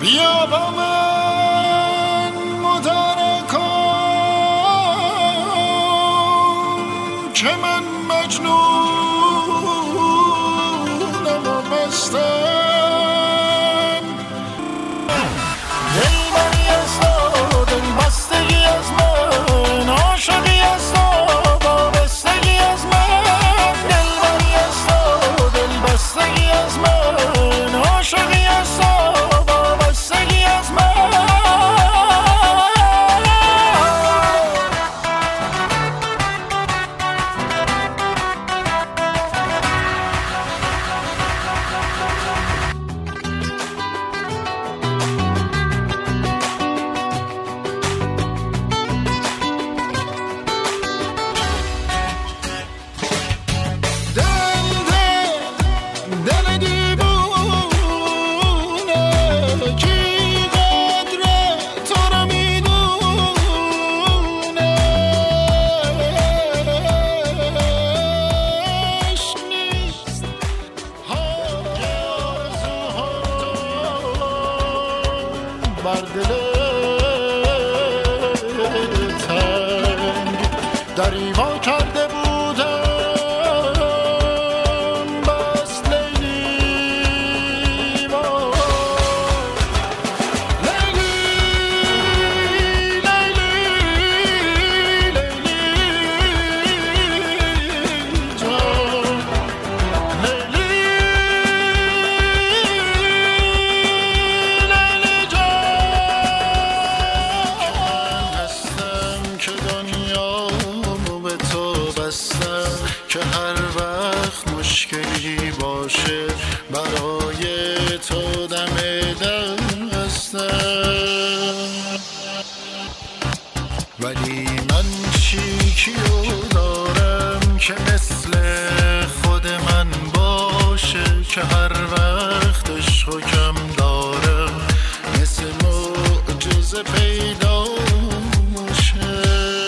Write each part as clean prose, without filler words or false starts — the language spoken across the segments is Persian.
بیا با من مدارا کن که من مجنونم و مستم. دلبری از تو، دل بستگی از من، عاشقی از تو، وابستگی از من. دلبری از تو، دل بستگی از من، عاشقی از تو، وابستگی از من. بر دل تنگ دریوا کرده بودم بس لیلی با لیلی لیلی لیلی جان لیلی که هر وقت مشکلی باشه برای تو دم دستم. ولی من چیکیو دارم که مثل خود من باشه، که هر وقت عشقو کم دارم مثل معجزه پیدا میشه.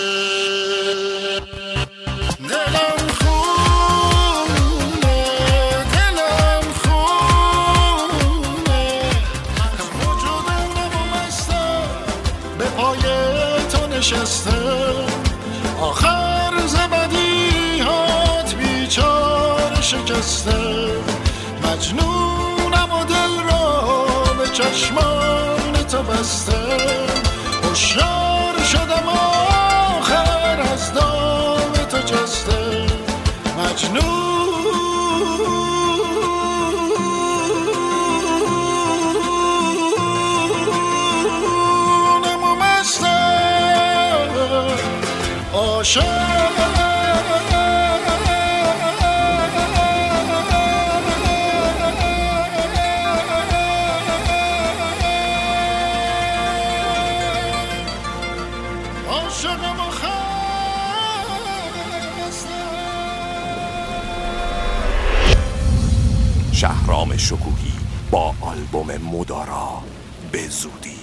نشستم آخر زبدی هات بیچاره شکستم. مجنونم و دل را به چشمان تو بستم. هوشیار شدم آخر از دام تو جستم. مجنونم و مستم عاشق. شهرام شکوهی با آلبوم مدارا به زودی.